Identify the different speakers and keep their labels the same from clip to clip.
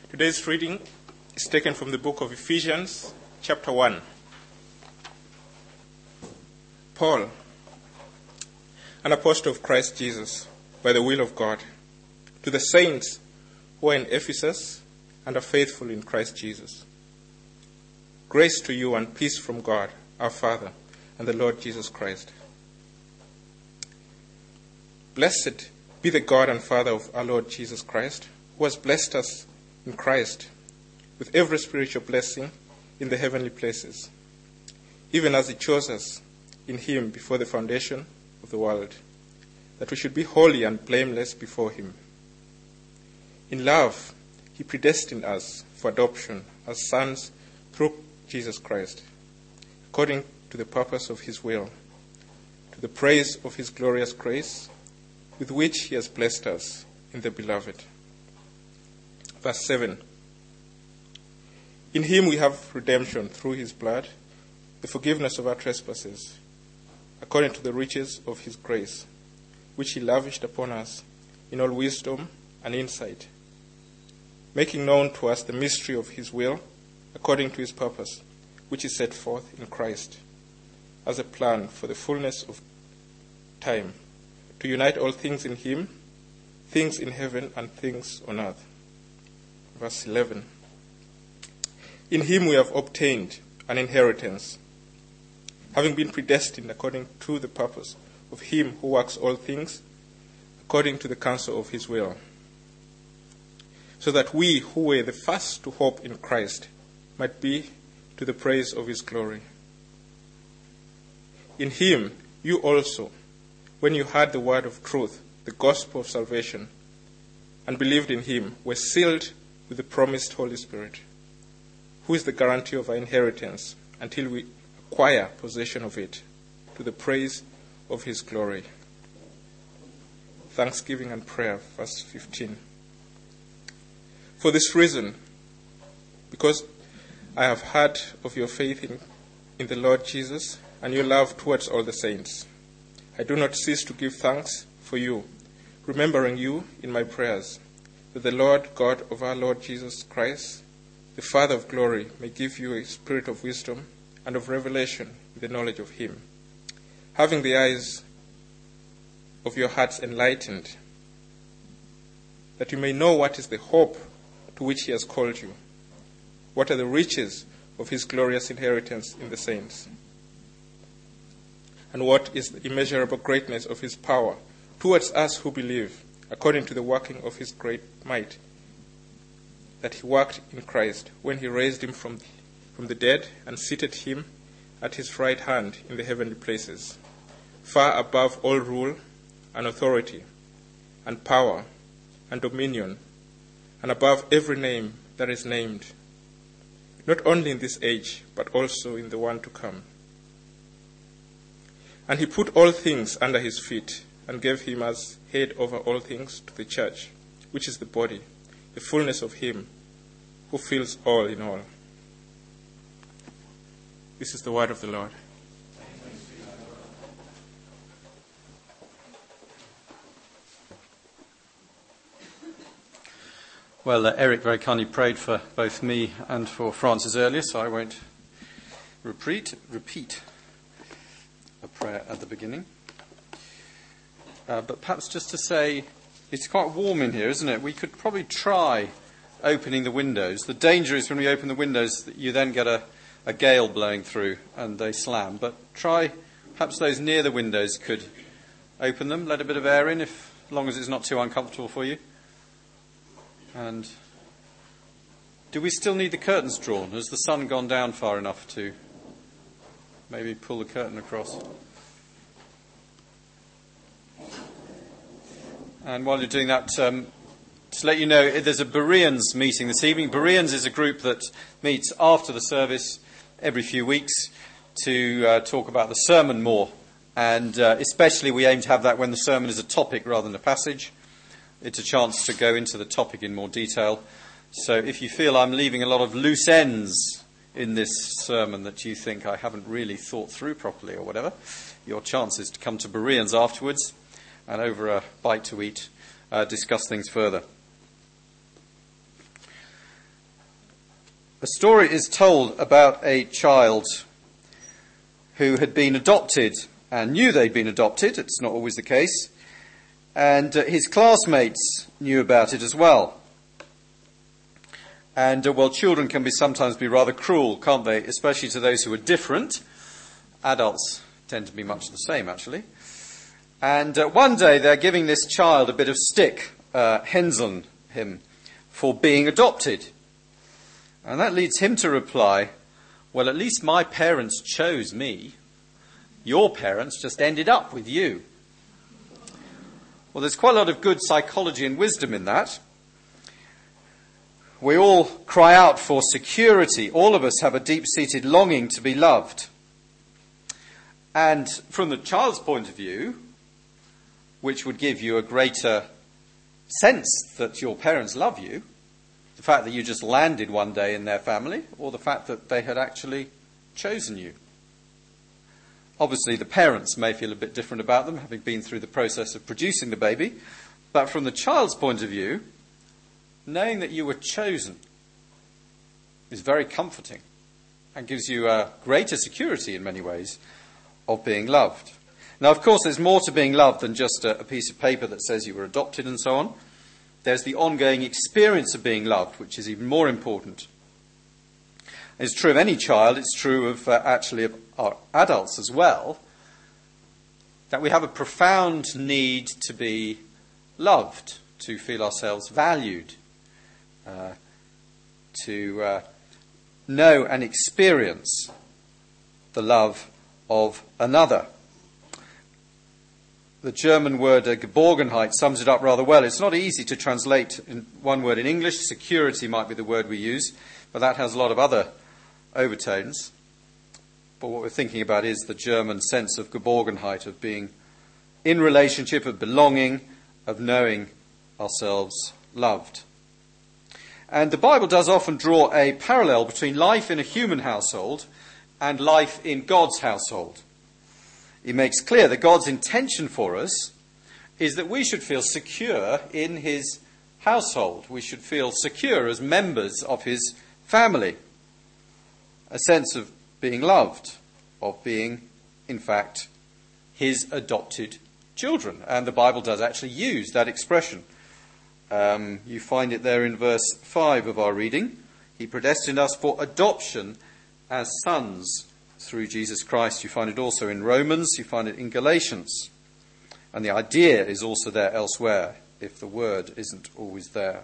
Speaker 1: Today's reading is taken from the book of Ephesians, chapter 1. Paul, an apostle of Christ Jesus, by the will of God, to the saints who are in Ephesus and are faithful in Christ Jesus. Grace to you and peace from God, our Father, and the Lord Jesus Christ. Blessed be the God and Father of our Lord Jesus Christ, who has blessed us in Christ with every spiritual blessing in the heavenly places, even as he chose us in him before the foundation of the world, that we should be holy and blameless before him. In love, he predestined us for adoption as sons through Jesus Christ, according to the purpose of his will, to the praise of his glorious grace, with which he has blessed us in the beloved. Verse 7. In him we have redemption through his blood, the forgiveness of our trespasses, according to the riches of his grace, which he lavished upon us in all wisdom and insight, making known to us the mystery of his will, according to his purpose, which is set forth in Christ, as a plan for the fullness of time, to unite all things in him, things in heaven and things on earth. Verse 11. In him we have obtained an inheritance, having been predestined according to the purpose of him who works all things according to the counsel of his will, so that we who were the first to hope in Christ might be to the praise of his glory. In him you also, when you heard the word of truth, the gospel of salvation, and believed in him, were sealed with the promised Holy Spirit, who is the guarantee of our inheritance until we acquire possession of it, to the praise of his glory. Thanksgiving and prayer, verse 15. For this reason, because I have heard of your faith in the Lord Jesus and your love towards all the saints, I do not cease to give thanks for you, remembering you in my prayers, that the Lord God of our Lord Jesus Christ, the Father of glory, may give you a spirit of wisdom and of revelation in the knowledge of him, having the eyes of your hearts enlightened, that you may know what is the hope to which he has called you, what are the riches of his glorious inheritance in the saints, and what is the immeasurable greatness of his power towards us who believe, according to the working of his great might, that he worked in Christ when he raised him from the dead and seated him at his right hand in the heavenly places, far above all rule and authority and power and dominion, and above every name that is named, not only in this age, but also in the one to come. And he put all things under his feet, and gave him as head over all things to the church, which is the body, the fullness of him who fills all in all. This is the word of the Lord.
Speaker 2: Well, Eric very kindly prayed for both me and for Francis earlier, so I won't repeat a prayer at the beginning. But perhaps just to say, it's quite warm in here, isn't it? We could probably try opening the windows. The danger is when we open the windows that you then get a gale blowing through and they slam. But try, perhaps those near the windows could open them, let a bit of air in, as long as it's not too uncomfortable for you. And do we still need the curtains drawn? Has the sun gone down far enough to maybe pull the curtain across? And while you're doing that, to let you know, there's a Bereans meeting this evening. Bereans is a group that meets after the service every few weeks to talk about the sermon more. And especially we aim to have that when the sermon is a topic rather than a passage. It's a chance to go into the topic in more detail. So if you feel I'm leaving a lot of loose ends in this sermon that you think I haven't really thought through properly or whatever, your chance is to come to Bereans afterwards and over a bite to eat, discuss things further. A story is told about a child who had been adopted and knew they'd been adopted. It's not always the case. And his classmates knew about it as well. And, children can sometimes be rather cruel, can't they? Especially to those who are different. Adults tend to be much the same, actually. And one day they're giving this child a bit of stick, hänseln him, for being adopted. And that leads him to reply, well, at least my parents chose me. Your parents just ended up with you. Well, there's quite a lot of good psychology and wisdom in that. We all cry out for security. All of us have a deep-seated longing to be loved. And from the child's point of view, which would give you a greater sense that your parents love you, the fact that you just landed one day in their family, or the fact that they had actually chosen you. Obviously, the parents may feel a bit different about them, having been through the process of producing the baby. But from the child's point of view, knowing that you were chosen is very comforting and gives you a greater security in many ways of being loved. Now, of course, there's more to being loved than just a piece of paper that says you were adopted and so on. There's the ongoing experience of being loved, which is even more important. It's true of any child, it's true of of our adults as well, that we have a profound need to be loved, to feel ourselves valued, to know and experience the love of another. The German word Geborgenheit sums it up rather well. It's not easy to translate in one word in English. Security might be the word we use, but that has a lot of other overtones. But what we're thinking about is the German sense of Geborgenheit, of being in relationship, of belonging, of knowing ourselves loved. And the Bible does often draw a parallel between life in a human household and life in God's household. It makes clear that God's intention for us is that we should feel secure in his household. We should feel secure as members of his family. A sense of being loved, of being, in fact, his adopted children. And the Bible does actually use that expression. You find it there in verse 5 of our reading. He predestined us for adoption as sons through Jesus Christ. You find it also in Romans, you find it in Galatians. And the idea is also there elsewhere, if the word isn't always there.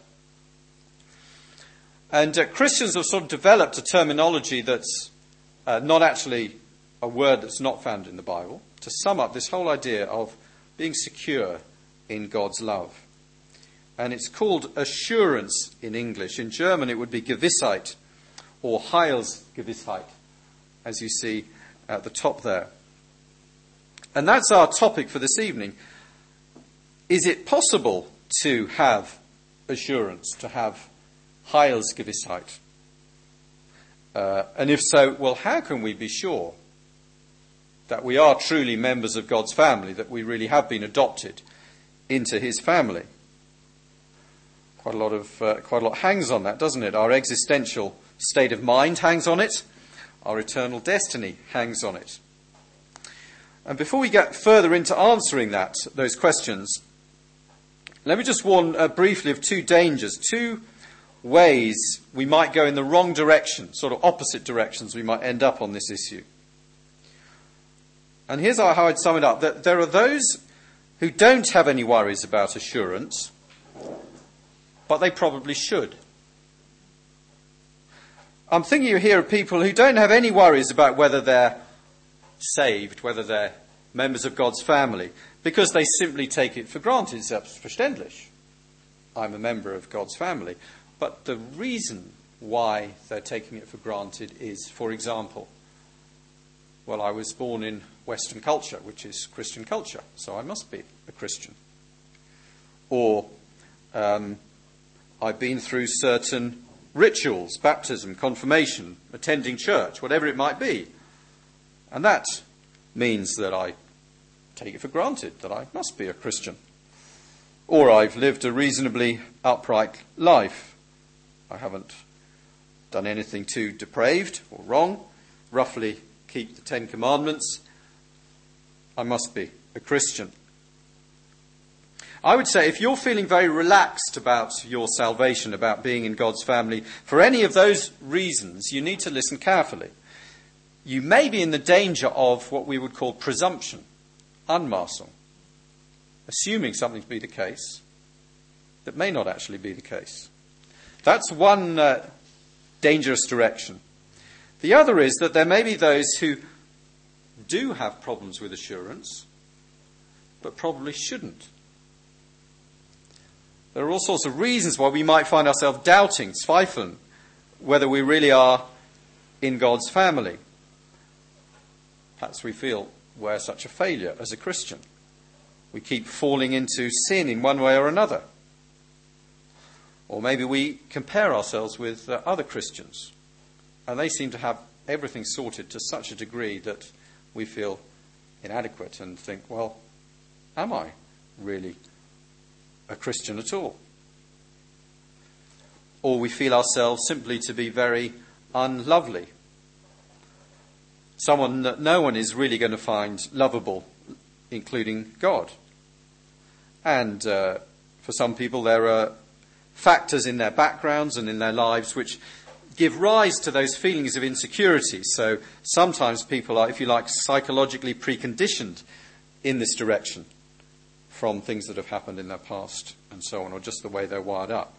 Speaker 2: And Christians have sort of developed a terminology that's not actually a word that's not found in the Bible, to sum up this whole idea of being secure in God's love. And it's called assurance in English. In German it would be Gewissheit, or Heilsgewissheit, as you see at the top there. And that's our topic for this evening. Is it possible to have assurance, to have Heilsgewissheit? And if so, well, how can we be sure that we are truly members of God's family, that we really have been adopted into his family? Quite a lot hangs on that, doesn't it? Our existential state of mind hangs on it. Our eternal destiny hangs on it. And before we get further into answering those questions, let me just warn briefly of two dangers, two ways we might go in the wrong direction, sort of opposite directions we might end up on this issue. And here's how I'd sum it up. That there are those who don't have any worries about assurance, but they probably should. I'm thinking here of people who don't have any worries about whether they're saved, whether they're members of God's family, because they simply take it for granted. Selbstverständlich. I'm a member of God's family. But the reason why they're taking it for granted is, for example, well, I was born in Western culture, which is Christian culture, so I must be a Christian. Or I've been through certain rituals, baptism, confirmation, attending church, whatever it might be. And that means that I take it for granted that I must be a Christian. Or I've lived a reasonably upright life. I haven't done anything too depraved or wrong, roughly keep the 10 Commandments, I must be a Christian. I would say if you're feeling very relaxed about your salvation, about being in God's family, for any of those reasons, you need to listen carefully. You may be in the danger of what we would call presumption, Anmaßung, assuming something to be the case that may not actually be the case. That's one dangerous direction. The other is that there may be those who do have problems with assurance, but probably shouldn't. There are all sorts of reasons why we might find ourselves doubting, zweifeln, whether we really are in God's family. Perhaps we feel we're such a failure as a Christian. We keep falling into sin in one way or another. Or maybe we compare ourselves with other Christians, and they seem to have everything sorted to such a degree that we feel inadequate and think, well, am I really a Christian at all? Or we feel ourselves simply to be very unlovely. Someone that no one is really going to find lovable, including God. And for some people there are factors in their backgrounds and in their lives which give rise to those feelings of insecurity. So sometimes people are, if you like, psychologically preconditioned in this direction from things that have happened in their past and so on, or just the way they're wired up.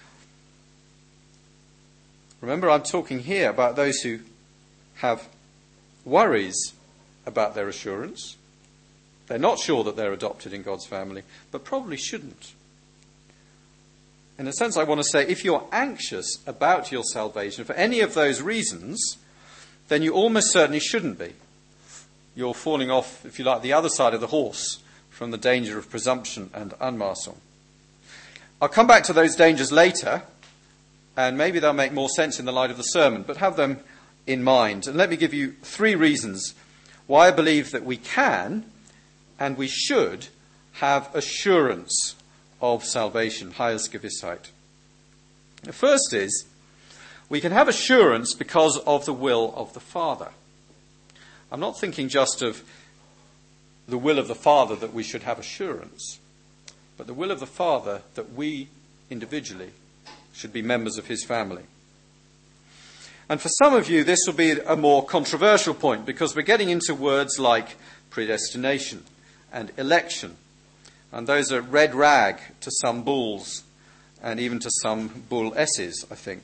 Speaker 2: Remember, I'm talking here about those who have worries about their assurance. They're not sure that they're adopted in God's family, but probably shouldn't. In a sense, I want to say, if you're anxious about your salvation for any of those reasons, then you almost certainly shouldn't be. You're falling off, if you like, the other side of the horse from the danger of presumption and Anmaßung. I'll come back to those dangers later, and maybe they'll make more sense in the light of the sermon, but have them in mind. And let me give you 3 reasons why I believe that we can and we should have assurance of salvation, Heilsgewissheit. The first is, we can have assurance because of the will of the Father. I'm not thinking just of the will of the Father that we should have assurance, but the will of the Father that we individually should be members of his family. And for some of you, this will be a more controversial point, because we're getting into words like predestination and election. And those are red rag to some bulls, and even to some bull S's, I think.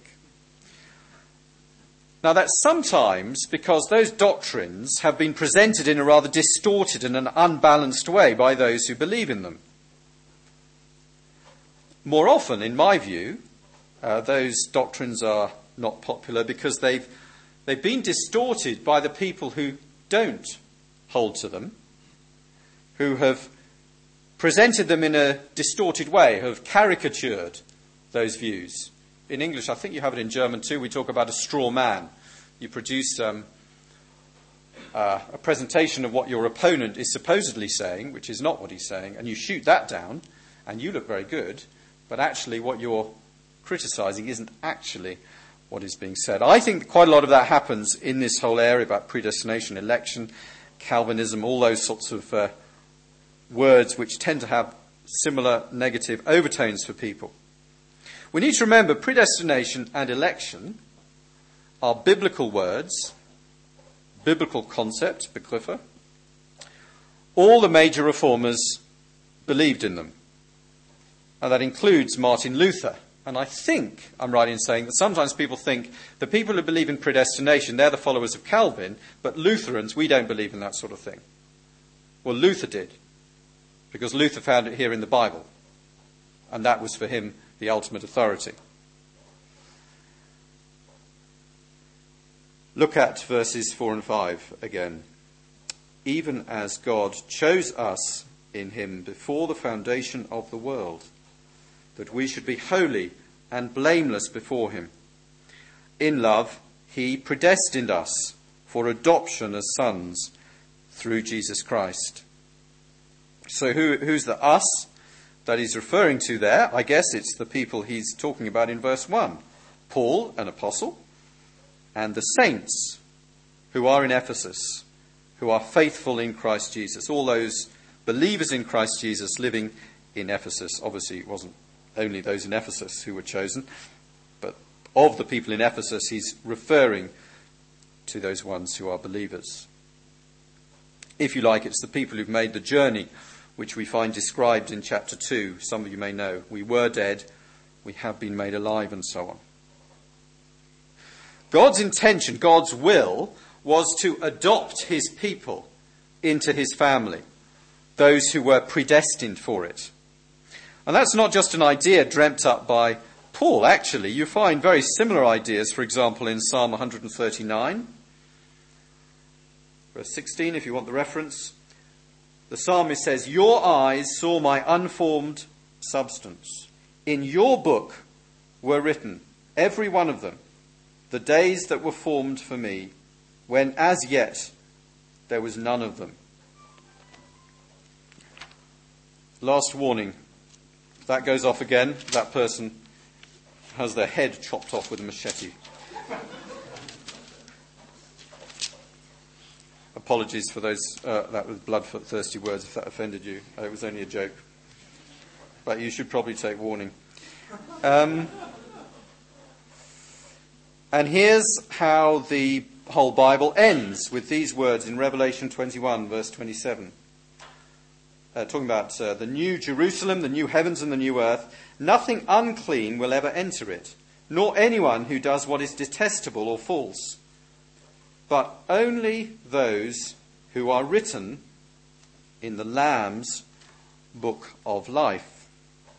Speaker 2: Now, that's sometimes because those doctrines have been presented in a rather distorted and an unbalanced way by those who believe in them. More often, in my view, those doctrines are not popular because they've been distorted by the people who don't hold to them, who have presented them in a distorted way, who have caricatured those views. In English, I think you have it in German too, we talk about a straw man. You produce a presentation of what your opponent is supposedly saying, which is not what he's saying, and you shoot that down, and you look very good, but actually what you're criticising isn't actually what is being said. I think quite a lot of that happens in this whole area about predestination, election, Calvinism, all those sorts of words which tend to have similar negative overtones for people. We need to remember predestination and election are biblical words, biblical concept, Begriffe. All the major reformers believed in them. And that includes Martin Luther. And I think I'm right in saying that sometimes people think the people who believe in predestination, they're the followers of Calvin, but Lutherans, we don't believe in that sort of thing. Well, Luther did, because Luther found it here in the Bible. And that was for him the ultimate authority. Look at verses 4 and 5 again. Even as God chose us in him before the foundation of the world, that we should be holy and blameless before him. In love, he predestined us for adoption as sons through Jesus Christ. So who's the us that he's referring to there? I guess it's the people he's talking about in verse 1. Paul, an apostle, and the saints who are in Ephesus, who are faithful in Christ Jesus. All those believers in Christ Jesus living in Ephesus. Obviously, it wasn't only those in Ephesus who were chosen, but of the people in Ephesus, he's referring to those ones who are believers. If you like, it's the people who've made the journey, which we find described in chapter 2. Some of you may know. We were dead, we have been made alive, and so on. God's intention, God's will, was to adopt his people into his family, those who were predestined for it. And that's not just an idea dreamt up by Paul. Actually, you find very similar ideas, for example, in Psalm 139, verse 16, if you want the reference. The psalmist says, "Your eyes saw my unformed substance. In your book were written, every one of them, the days that were formed for me, when as yet there was none of them." Last warning. If that goes off again, that person has their head chopped off with a machete. Apologies for those that with bloodthirsty words if that offended you. It was only a joke. But you should probably take warning. And here's how the whole Bible ends, with these words in Revelation 21, verse 27. Talking about the new Jerusalem, the new heavens and the new earth. "Nothing unclean will ever enter it, nor anyone who does what is detestable or false, but only those who are written in the Lamb's book of life."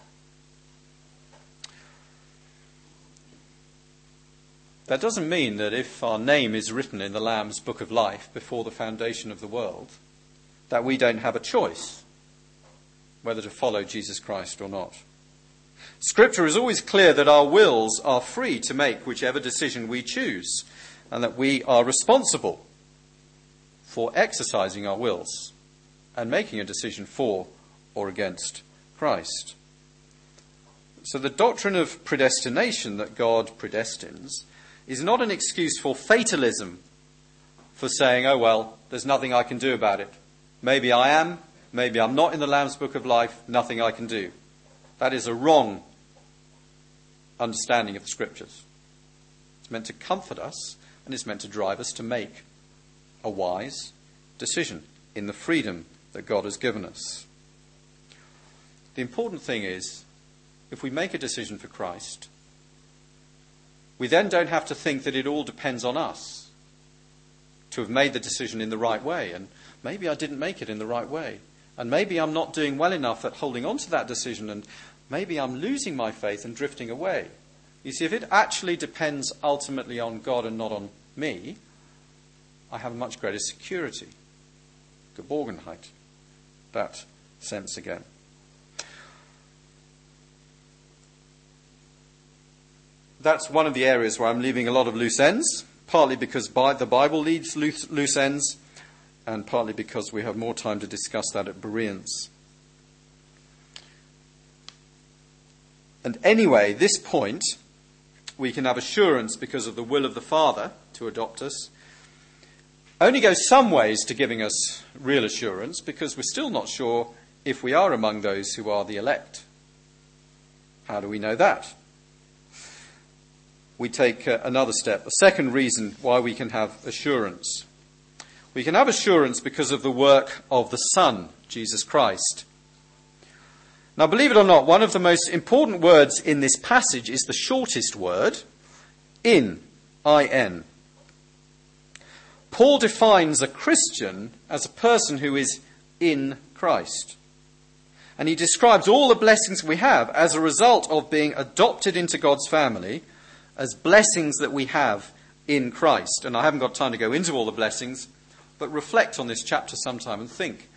Speaker 2: That doesn't mean that if our name is written in the Lamb's book of life before the foundation of the world, that we don't have a choice whether to follow Jesus Christ or not. Scripture is always clear that our wills are free to make whichever decision we choose, and that we are responsible for exercising our wills and making a decision for or against Christ. So the doctrine of predestination, that God predestines, is not an excuse for fatalism, for saying, oh well, there's nothing I can do about it. Maybe I am, maybe I'm not in the Lamb's book of life, nothing I can do. That is a wrong understanding of the Scriptures. It's meant to comfort us, and it's meant to drive us to make a wise decision in the freedom that God has given us. The important thing is, if we make a decision for Christ, we then don't have to think that it all depends on us to have made the decision in the right way. And maybe I didn't make it in the right way. And maybe I'm not doing well enough at holding on to that decision. And maybe I'm losing my faith and drifting away. You see, if it actually depends ultimately on God and not on me, I have a much greater security. Geborgenheit. That sense again. That's one of the areas where I'm leaving a lot of loose ends, partly because the Bible leaves loose ends, and partly because we have more time to discuss that at Bereans. And anyway, this point, we can have assurance because of the will of the Father to adopt us, only goes some ways to giving us real assurance, because we're still not sure if we are among those who are the elect. How do we know that? We take another step, a second reason why we can have assurance. We can have assurance because of the work of the Son, Jesus Christ. Now, believe it or not, one of the most important words in this passage is the shortest word, in, I-N. Paul defines a Christian as a person who is in Christ. And he describes all the blessings we have as a result of being adopted into God's family, as blessings that we have in Christ. And I haven't got time to go into all the blessings, but reflect on this chapter sometime and think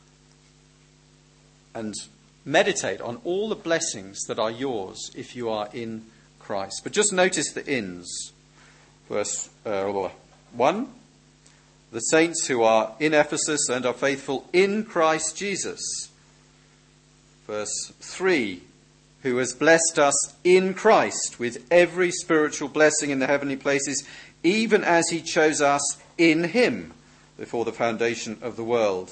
Speaker 2: and meditate on all the blessings that are yours if you are in Christ. But just notice the ins. Verse 1, the saints who are in Ephesus and are faithful in Christ Jesus. Verse 3, who has blessed us in Christ with every spiritual blessing in the heavenly places, even as he chose us in him before the foundation of the world.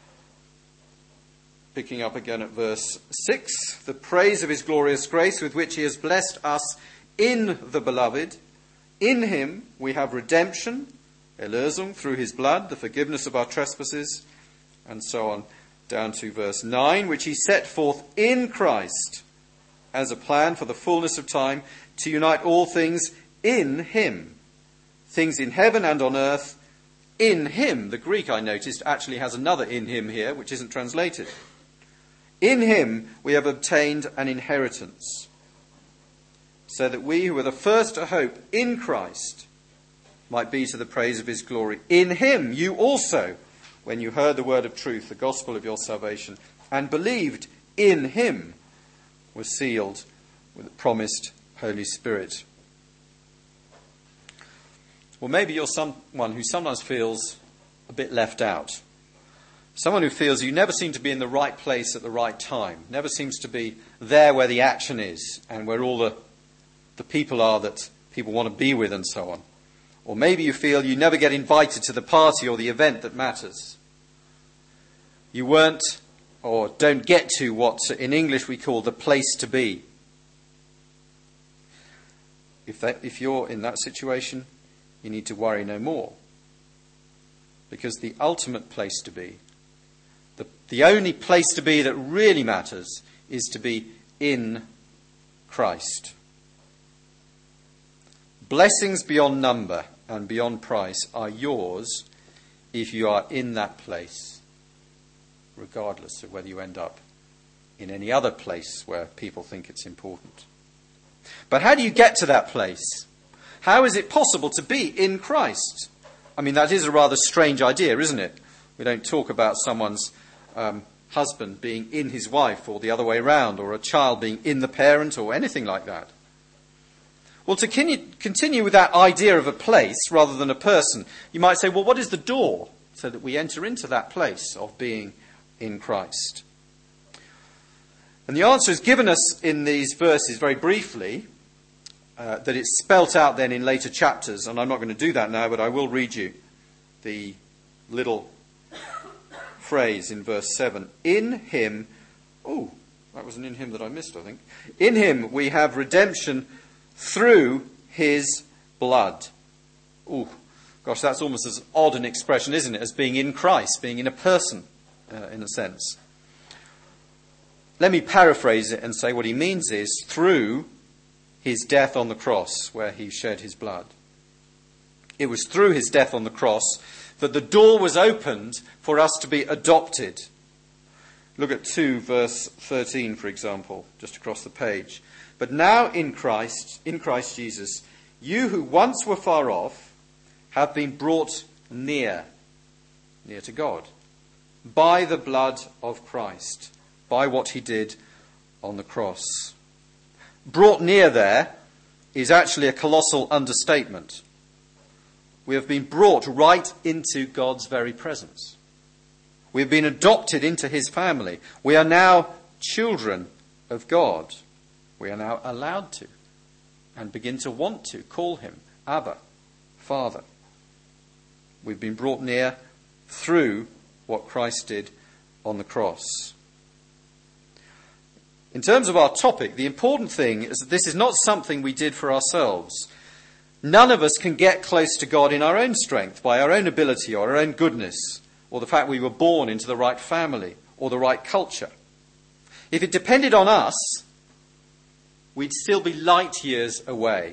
Speaker 2: Picking up again at verse 6, the praise of his glorious grace with which he has blessed us in the beloved. In him we have redemption, Erlösung, through his blood, the forgiveness of our trespasses, and so on down to verse 9, which he set forth in Christ as a plan for the fullness of time to unite all things in him, things in heaven and on earth, in him. The Greek, I noticed, actually has another in him here, which isn't translated. In him we have obtained an inheritance, so that we who were the first to hope in Christ might be to the praise of his glory. In him you also, when you heard the word of truth, the gospel of your salvation, and believed in him, were sealed with the promised Holy Spirit. Well, maybe you're someone who sometimes feels a bit left out. Someone who feels you never seem to be in the right place at the right time, never seems to be there where the action is and where all the people are that people want to be with and so on. Or maybe you feel you never get invited to the party or the event that matters. You weren't or don't get to what in English we call the place to be. If you're in that situation, you need to worry no more. Because the ultimate place to be, the only place to be that really matters, is to be in Christ. Blessings beyond number and beyond price are yours if you are in that place, regardless of whether you end up in any other place where people think it's important. But how do you get to that place? How is it possible to be in Christ? I mean, that is a rather strange idea, isn't it? We don't talk about someone's husband being in his wife or the other way round, or a child being in the parent or anything like that. Well, to continue with that idea of a place rather than a person, you might say, well, what is the door so that we enter into that place of being in Christ? And the answer is given us in these verses very briefly, that it's spelt out then in later chapters, and I'm not going to do that now, but I will read you the little phrase in verse 7. In him, that was an in him that I missed, I think. In him we have redemption through his blood. Gosh, that's almost as odd an expression, isn't it, as being in Christ, being in a person, in a sense. Let me paraphrase it and say what he means is through his death on the cross, where he shed his blood. It was through his death on the cross that the door was opened for us to be adopted. Look at 2 verse 13, for example, just across the page. But now in Christ Jesus, you who once were far off have been brought near to God, by the blood of Christ, by what he did on the cross. Brought near there is actually a colossal understatement. We have been brought right into God's very presence. We have been adopted into his family. We are now children of God. We are now allowed to and begin to want to call him Abba, Father. We've been brought near through what Christ did on the cross. In terms of our topic, the important thing is that this is not something we did for ourselves. None of us can get close to God in our own strength, by our own ability or our own goodness, or the fact we were born into the right family or the right culture. If it depended on us, we'd still be light years away.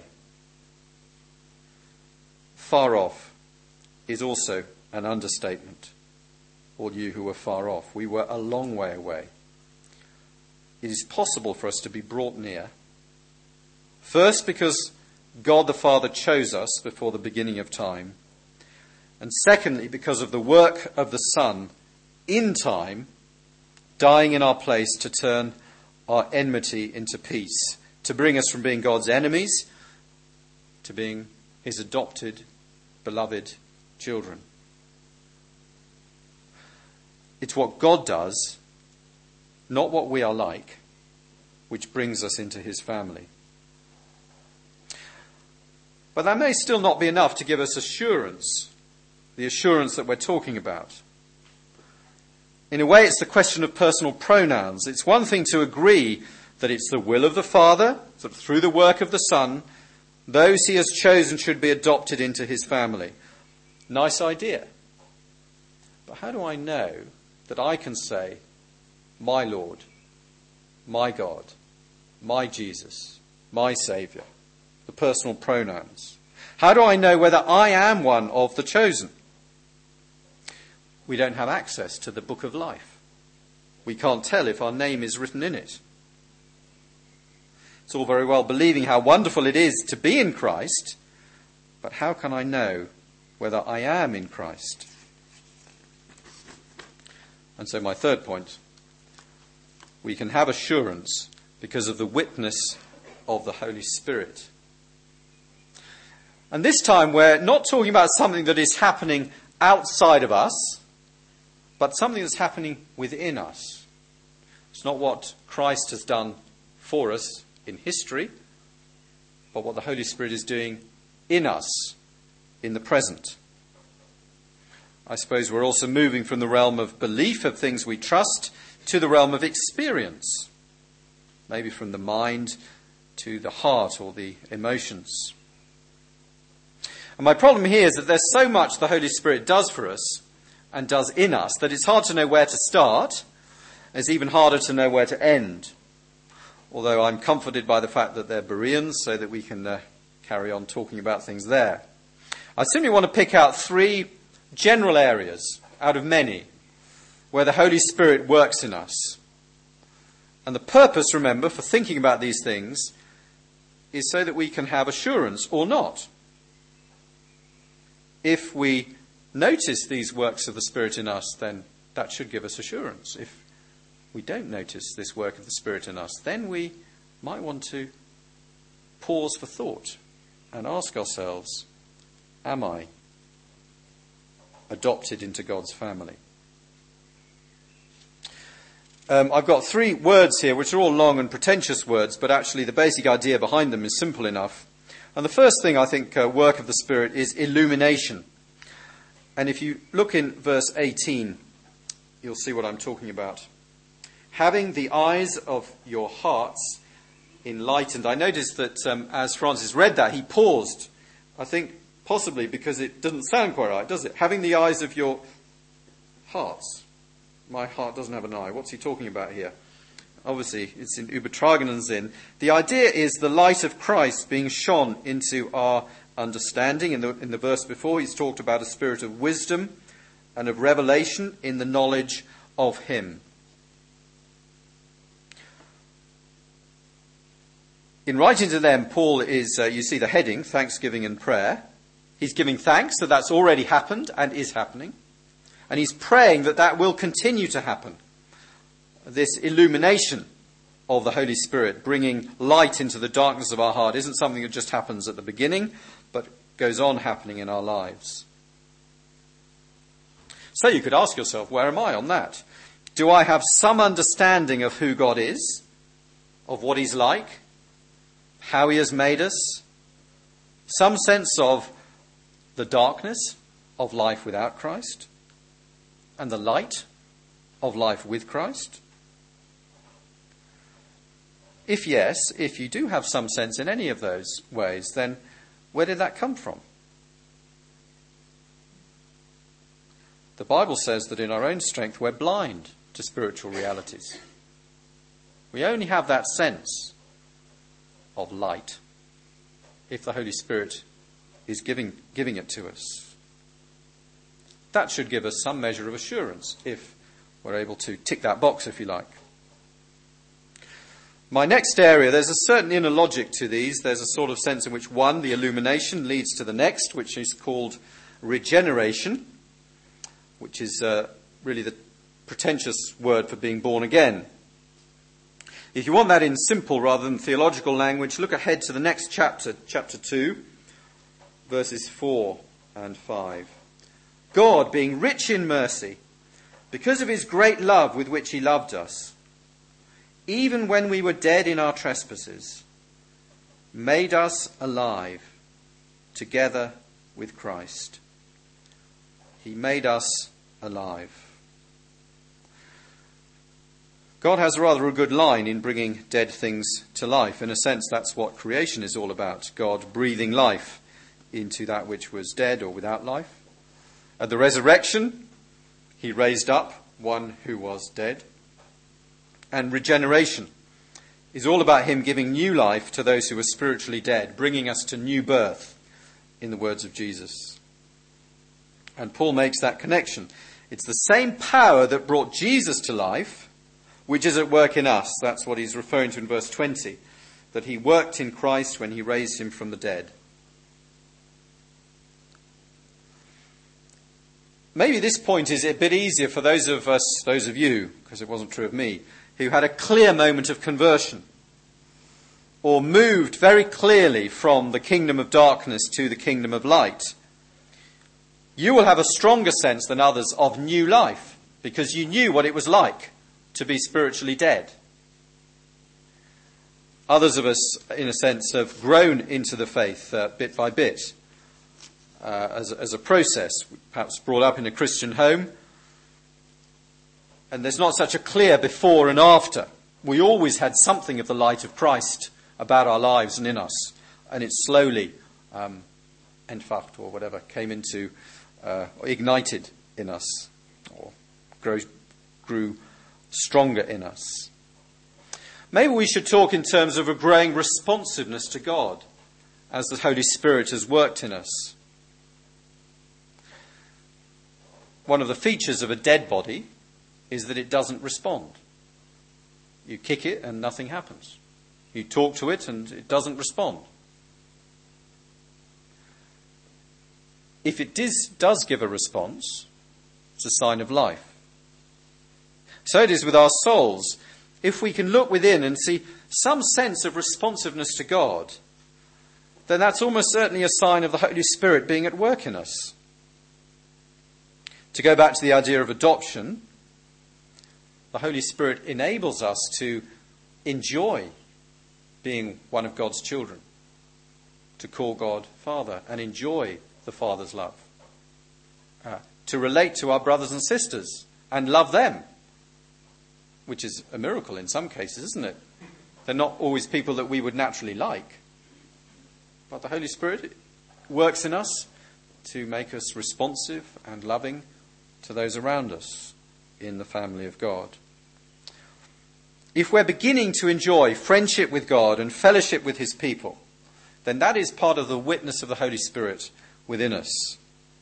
Speaker 2: Far off is also an understatement. All you who were far off, we were a long way away. It is possible for us to be brought near. First, because God the Father chose us before the beginning of time. And secondly, because of the work of the Son in time, dying in our place to turn our enmity into peace, to bring us from being God's enemies to being his adopted, beloved children. It's what God does, not what we are like. which brings us into his family. But that may still not be enough to give us assurance, the assurance that we're talking about. In a way, it's the question of personal pronouns. It's one thing to agree that it's the will of the Father, that through the work of the Son, those he has chosen should be adopted into his family. Nice idea. But how do I know that I can say, my Lord, my God, my Jesus, my Saviour, the personal pronouns? How do I know whether I am one of the chosen? We don't have access to the book of life. We can't tell if our name is written in it. It's all very well believing how wonderful it is to be in Christ, but how can I know whether I am in Christ? And so my third point, we can have assurance because of the witness of the Holy Spirit. And this time we're not talking about something that is happening outside of us, but something that's happening within us. It's not what Christ has done for us in history, but what the Holy Spirit is doing in us in the present. I suppose we're also moving from the realm of belief of things we trust to the realm of experience, maybe from the mind to the heart or the emotions. And my problem here is that there's so much the Holy Spirit does for us and does in us that it's hard to know where to start. It's even harder to know where to end. Although I'm comforted by the fact that they're Bereans, so that we can carry on talking about things there. I simply want to pick out 3 general areas out of many where the Holy Spirit works in us. And the purpose, remember, for thinking about these things is so that we can have assurance or not. If we notice these works of the Spirit in us, then that should give us assurance. If we don't notice this work of the Spirit in us, then we might want to pause for thought and ask ourselves, am I adopted into God's family? I've got 3 words here, which are all long and pretentious words, but actually the basic idea behind them is simple enough. And the first thing, I think, work of the Spirit is illumination. And if you look in verse 18, you'll see what I'm talking about. Having the eyes of your hearts enlightened. I noticed that as Francis read that, he paused. I think possibly because it doesn't sound quite right, does it? Having the eyes of your hearts. My heart doesn't have an eye. What's he talking about here? Obviously, it's in übertragenen Sinn. The idea is the light of Christ being shone into our understanding. In the verse before, he's talked about a spirit of wisdom and of revelation in the knowledge of him. In writing to them, Paul is, you see the heading, thanksgiving and prayer. He's giving thanks that that's already happened and is happening. And he's praying that that will continue to happen. This illumination of the Holy Spirit, bringing light into the darkness of our heart, isn't something that just happens at the beginning, but goes on happening in our lives. So you could ask yourself, where am I on that? Do I have some understanding of who God is, of what he's like, how he has made us, some sense of the darkness of life without Christ, and the light of life with Christ? If yes, if you do have some sense in any of those ways, then where did that come from? The Bible says that in our own strength we're blind to spiritual realities. We only have that sense of light if the Holy Spirit is giving it to us. That should give us some measure of assurance if we're able to tick that box, if you like. My next area, there's a certain inner logic to these. There's a sort of sense in which one, the illumination, leads to the next, which is called regeneration, which is really the pretentious word for being born again. If you want that in simple rather than theological language, look ahead to the next chapter, chapter 2, verses 4 and 5. God, being rich in mercy, because of his great love with which he loved us, even when we were dead in our trespasses, made us alive together with Christ. He made us alive. God has rather a good line in bringing dead things to life. In a sense, that's what creation is all about. God breathing life into that which was dead or without life. At the resurrection, he raised up one who was dead. And regeneration is all about him giving new life to those who were spiritually dead, bringing us to new birth, in the words of Jesus. And Paul makes that connection. It's the same power that brought Jesus to life which is at work in us. That's what he's referring to in verse 20, that he worked in Christ when he raised him from the dead. Maybe this point is a bit easier for those of you, because it wasn't true of me, who had a clear moment of conversion, or moved very clearly from the kingdom of darkness to the kingdom of light. You will have a stronger sense than others of new life, because you knew what it was like to be spiritually dead. Others of us, in a sense, have grown into the faith bit by bit as a process, perhaps brought up in a Christian home. And there's not such a clear before and after. We always had something of the light of Christ about our lives and in us. And it slowly, entfacht or whatever, came into, or ignited in us, or grew stronger in us. Maybe we should talk in terms of a growing responsiveness to God as the Holy Spirit has worked in us. One of the features of a dead body is that it doesn't respond. You kick it and nothing happens. You talk to it and it doesn't respond. If it does give a response, it's a sign of life. So it is with our souls. If we can look within and see some sense of responsiveness to God, then that's almost certainly a sign of the Holy Spirit being at work in us. To go back to the idea of adoption, the Holy Spirit enables us to enjoy being one of God's children, to call God Father and enjoy the Father's love, to relate to our brothers and sisters and love them, which is a miracle in some cases, isn't it? They're not always people that we would naturally like. But the Holy Spirit works in us to make us responsive and loving to those around us in the family of God. If we're beginning to enjoy friendship with God and fellowship with his people, then that is part of the witness of the Holy Spirit within us.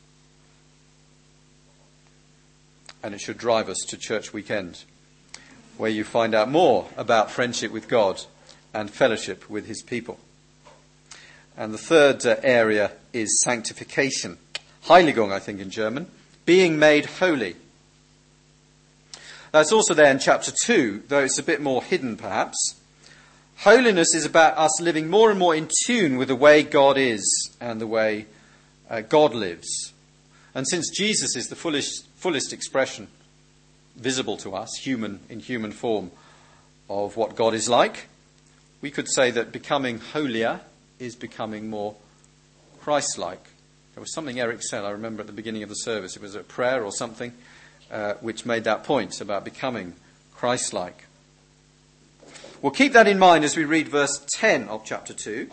Speaker 2: And it should drive us to church weekend, where you find out more about friendship with God and fellowship with his people. And the third area is sanctification. Heiligung, I think, in German. Being made holy. That's also there in chapter 2, though it's a bit more hidden perhaps. Holiness is about us living more and more in tune with the way God is and the way God lives. And since Jesus is the fullest expression visible to us, in human form, of what God is like, we could say that becoming holier is becoming more Christ-like. There was something Eric said, I remember at the beginning of the service, it was a prayer or something, which made that point about becoming Christ-like. We'll keep that in mind as we read verse 10 of chapter 2.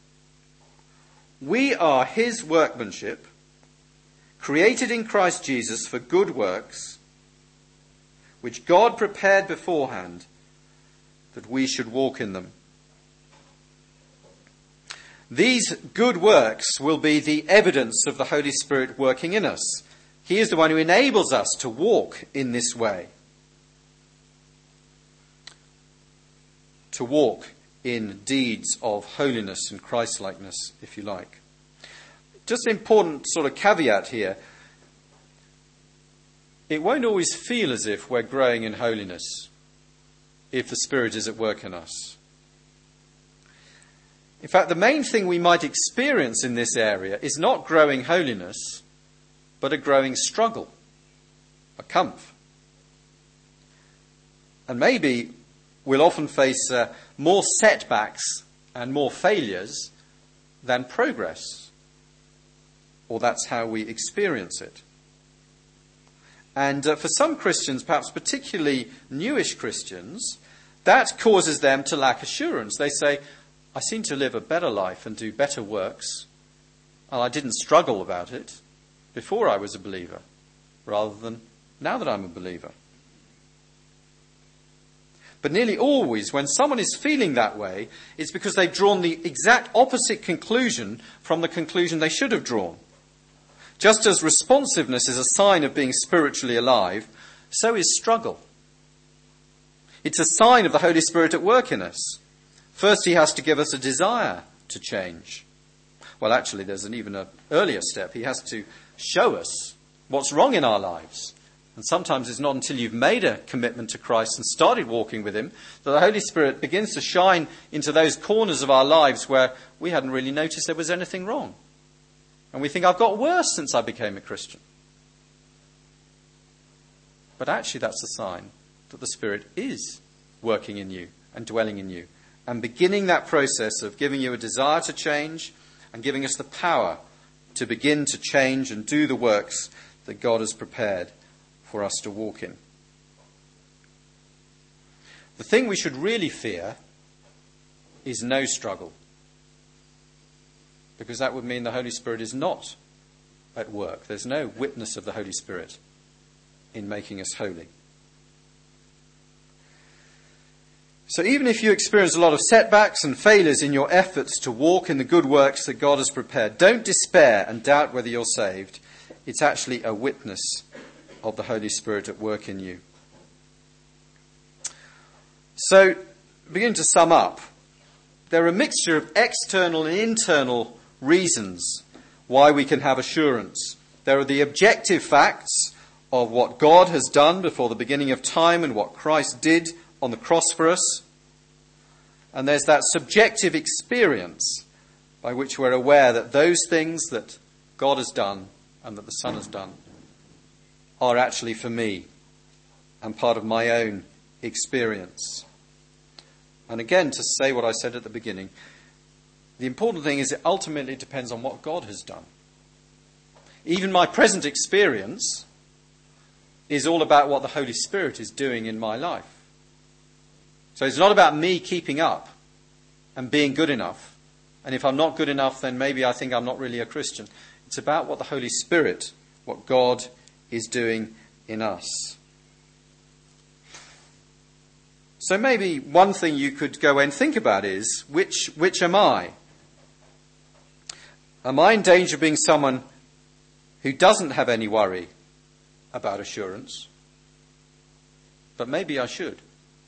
Speaker 2: We are his workmanship, created in Christ Jesus for good works, which God prepared beforehand that we should walk in them. These good works will be the evidence of the Holy Spirit working in us. He is the one who enables us to walk in this way. To walk in deeds of holiness and Christ-likeness, if you like. Just an important sort of caveat here. It won't always feel as if we're growing in holiness if the Spirit is at work in us. In fact, the main thing we might experience in this area is not growing holiness, but a growing struggle, a kampf. And maybe we'll often face more setbacks and more failures than progress. Or that's how we experience it. And for some Christians, perhaps particularly newish Christians, that causes them to lack assurance. They say, I seem to live a better life and do better works, and I didn't struggle about it before I was a believer, rather than now that I'm a believer. But nearly always, when someone is feeling that way, it's because they've drawn the exact opposite conclusion from the conclusion they should have drawn. Just as responsiveness is a sign of being spiritually alive, so is struggle. It's a sign of the Holy Spirit at work in us. First, he has to give us a desire to change. Well, actually, there's an earlier step. He has to show us what's wrong in our lives. And sometimes it's not until you've made a commitment to Christ and started walking with him that the Holy Spirit begins to shine into those corners of our lives where we hadn't really noticed there was anything wrong. And we think, I've got worse since I became a Christian. But actually that's a sign that the Spirit is working in you and dwelling in you and beginning that process of giving you a desire to change and giving us the power to begin to change and do the works that God has prepared for us to walk in. The thing we should really fear is no struggle, because that would mean the Holy Spirit is not at work. There's no witness of the Holy Spirit in making us holy. So even if you experience a lot of setbacks and failures in your efforts to walk in the good works that God has prepared, don't despair and doubt whether you're saved. It's actually a witness of the Holy Spirit at work in you. So, begin to sum up. There are a mixture of external and internal reasons why we can have assurance. There are the objective facts of what God has done before the beginning of time and what Christ did on the cross for us. And there's that subjective experience by which we're aware that those things that God has done and that the Son has done are actually for me and part of my own experience. And again, to say what I said at the beginning, the important thing is it ultimately depends on what God has done. Even my present experience is all about what the Holy Spirit is doing in my life. So it's not about me keeping up and being good enough. And if I'm not good enough, then maybe I think I'm not really a Christian. It's about what the Holy Spirit, what God is doing in us. So maybe one thing you could go and think about is, which am I? Am I in danger of being someone who doesn't have any worry about assurance? But maybe I should.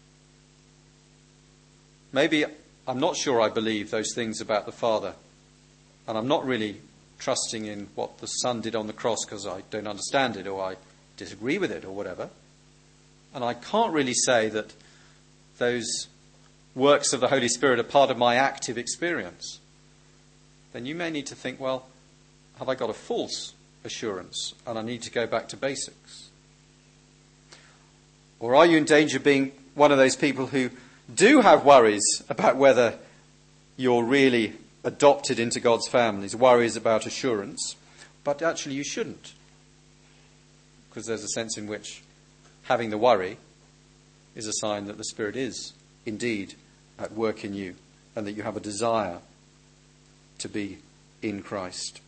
Speaker 2: Maybe I'm not sure I believe those things about the Father, and I'm not really trusting in what the Son did on the cross because I don't understand it or I disagree with it or whatever. And I can't really say that those works of the Holy Spirit are part of my active experience. Then you may need to think, well, have I got a false assurance and I need to go back to basics? Or are you in danger of being one of those people who do have worries about whether you're really adopted into God's families, worries about assurance, but actually you shouldn't? Because there's a sense in which having the worry is a sign that the Spirit is indeed at work in you and that you have a desire to be in Christ.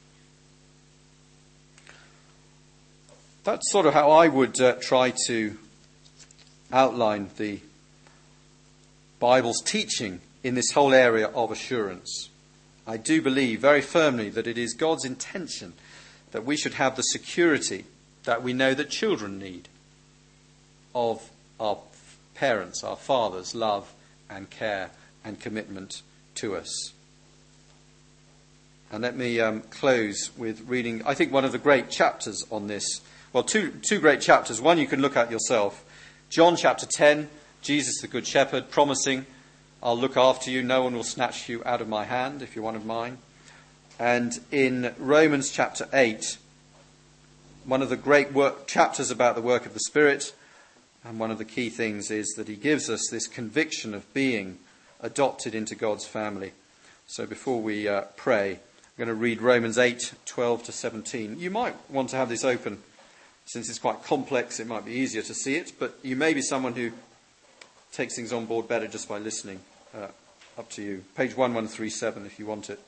Speaker 2: That's sort of how I would try to outline the Bible's teaching in this whole area of assurance. I do believe very firmly that it is God's intention that we should have the security that we know that children need of our parents, our fathers' love and care and commitment to us. And let me close with reading, I think, one of the great chapters on this. Well, two great chapters. One you can look at yourself. John chapter 10, Jesus the Good Shepherd promising, I'll look after you, no one will snatch you out of my hand if you're one of mine. And in Romans chapter 8, one of the great chapters about the work of the Spirit, And one of the key things is that he gives us this conviction of being adopted into God's family. So before we pray, I'm going to read Romans 8:12 to 17. You might want to have this open. Since it's quite complex, it might be easier to see it, but you may be someone who takes things on board better just by listening. Up to you. Page 1137 if you want it.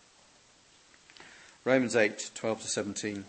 Speaker 2: Romans 8:12 to 17.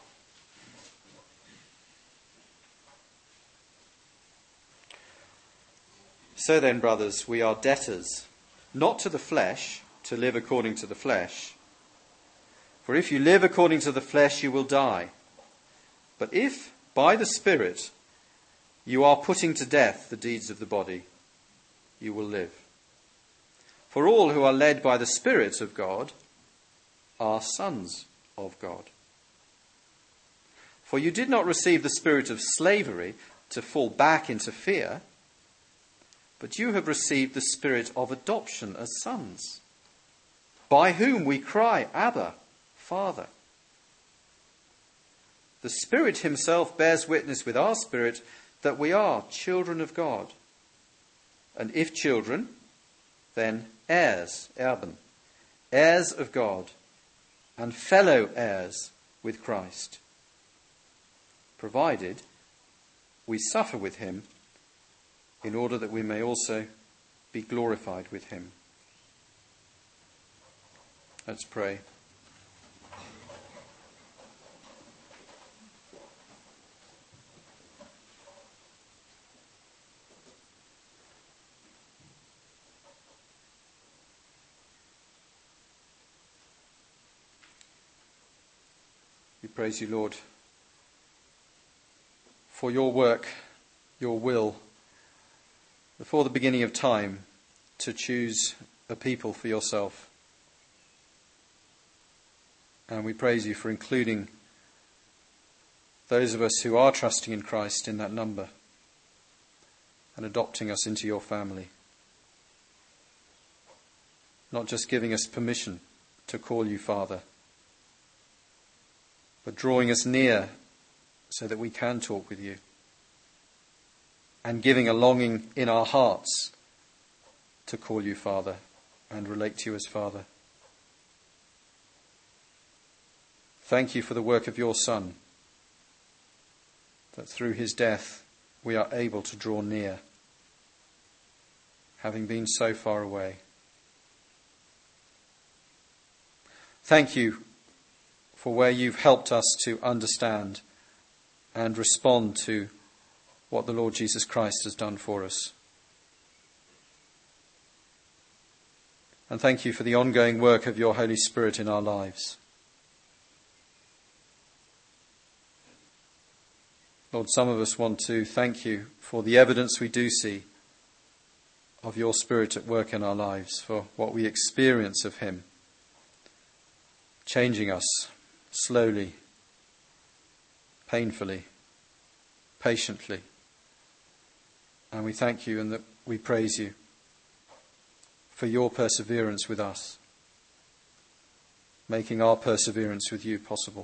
Speaker 2: So then, brothers, we are debtors, not to the flesh, to live according to the flesh. For if you live according to the flesh, you will die. But if, by the Spirit, you are putting to death the deeds of the body, you will live. For all who are led by the Spirit of God are sons of God. For you did not receive the spirit of slavery to fall back into fear, but you have received the spirit of adoption as sons, by whom we cry, Abba, Father. The Spirit himself bears witness with our spirit that we are children of God. And if children, then heirs, Erben, heirs of God, and fellow heirs with Christ, provided we suffer with him, in order that we may also be glorified with him. Let's pray. We praise you, Lord, for your work, your will, before the beginning of time, to choose a people for yourself. And we praise you for including those of us who are trusting in Christ in that number and adopting us into your family. Not just giving us permission to call you Father, but drawing us near so that we can talk with you, and giving a longing in our hearts to call you Father and relate to you as Father. Thank you for the work of your Son, that through his death we are able to draw near, having been so far away. Thank you for where you've helped us to understand and respond to what the Lord Jesus Christ has done for us. And thank you for the ongoing work of your Holy Spirit in our lives. Lord, some of us want to thank you for the evidence we do see of your Spirit at work in our lives, for what we experience of him, changing us slowly, painfully, patiently. And we thank you and that we praise you for your perseverance with us, making our perseverance with you possible.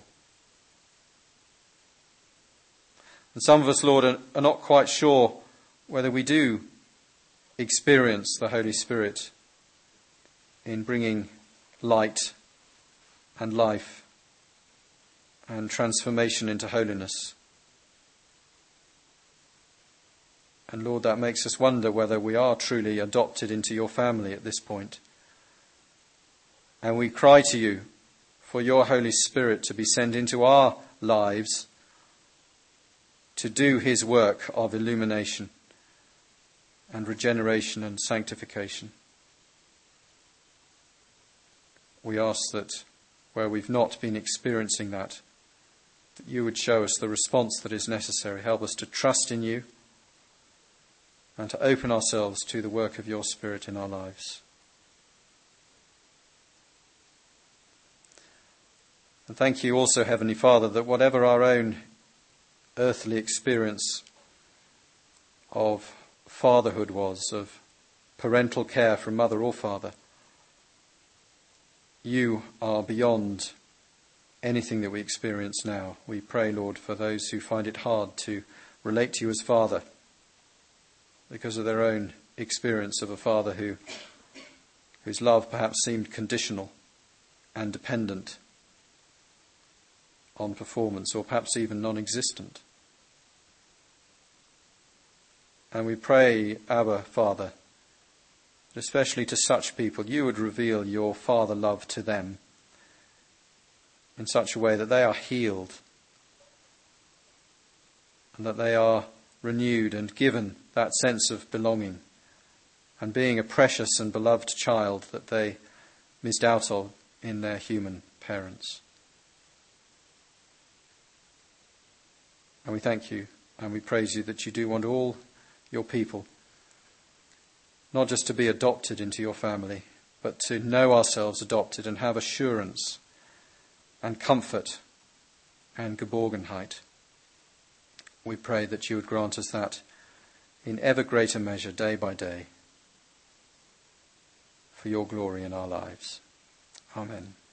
Speaker 2: And some of us, Lord, are not quite sure whether we do experience the Holy Spirit in bringing light and life and transformation into holiness. And Lord, that makes us wonder whether we are truly adopted into your family at this point. And we cry to you for your Holy Spirit to be sent into our lives to do his work of illumination and regeneration and sanctification. We ask that where we've not been experiencing that you would show us the response that is necessary. Help us to trust in you and to open ourselves to the work of your Spirit in our lives. And thank you also, Heavenly Father, that whatever our own earthly experience of fatherhood was, of parental care from mother or father, you are beyond anything that we experience now. We pray, Lord, for those who find it hard to relate to you as Father, because of their own experience of a father whose love perhaps seemed conditional and dependent on performance, or perhaps even non-existent. And we pray, Abba, Father, especially to such people, you would reveal your Father love to them in such a way that they are healed and that they are renewed and given that sense of belonging and being a precious and beloved child that they missed out of in their human parents. And we thank you and we praise you that you do want all your people not just to be adopted into your family, but to know ourselves adopted and have assurance and comfort and Geborgenheit. We pray that you would grant us that in ever greater measure, day by day, for your glory in our lives. Amen.